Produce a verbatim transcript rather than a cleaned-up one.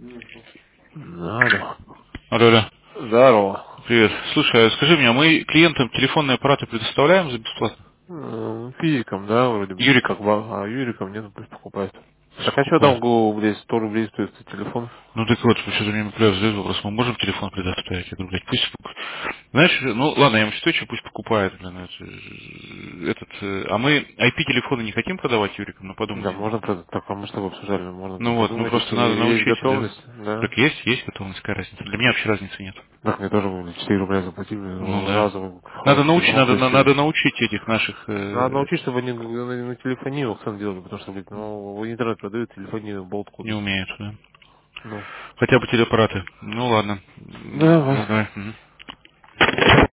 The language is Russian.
Надо. Алло, алло. Здорово. Привет. Слушай, а скажи мне, а мы клиентам телефонные аппараты предоставляем за бесплатно? М, Физикам, да, вроде бы. Как Юрикам? бы, а Юрикам нет, пусть покупает. Так Пусть а что там, покупают. го, блядь, сто рублей стоит этот телефон? Ну так вот, что-то мне пытаюсь задать вопрос, мы можем телефон предоставить? Я говорю, блядь, пусть... пок- Знаешь, ну ладно, я ему считаю, что пусть покупает, блин, это, э, этот... э, А мы ай пи-телефоны не хотим продавать Юрикам, ну Да, подумайте. можно продать. Так, а мы с тобой обсуждали, можно Ну вот, ну подумать, просто если надо есть научить, да. готовность, да. Так есть, есть готовность, какая разница? Для меня вообще разницы нет. Так, мне тоже, блядь, четыре рубля заплатили, Ну да. разовый Надо хороший научить, телефон надо, на- надо пришли. научить этих наших... Надо э, научиться, чтобы они на, на телефонию Оксан делали, потому что, блядь, ну, в интернет продают, телефонию болт не купить. умеют, да. Ну, Хотя бы телеаппараты. Ну ладно. М, давай. Ну давай. Мгм.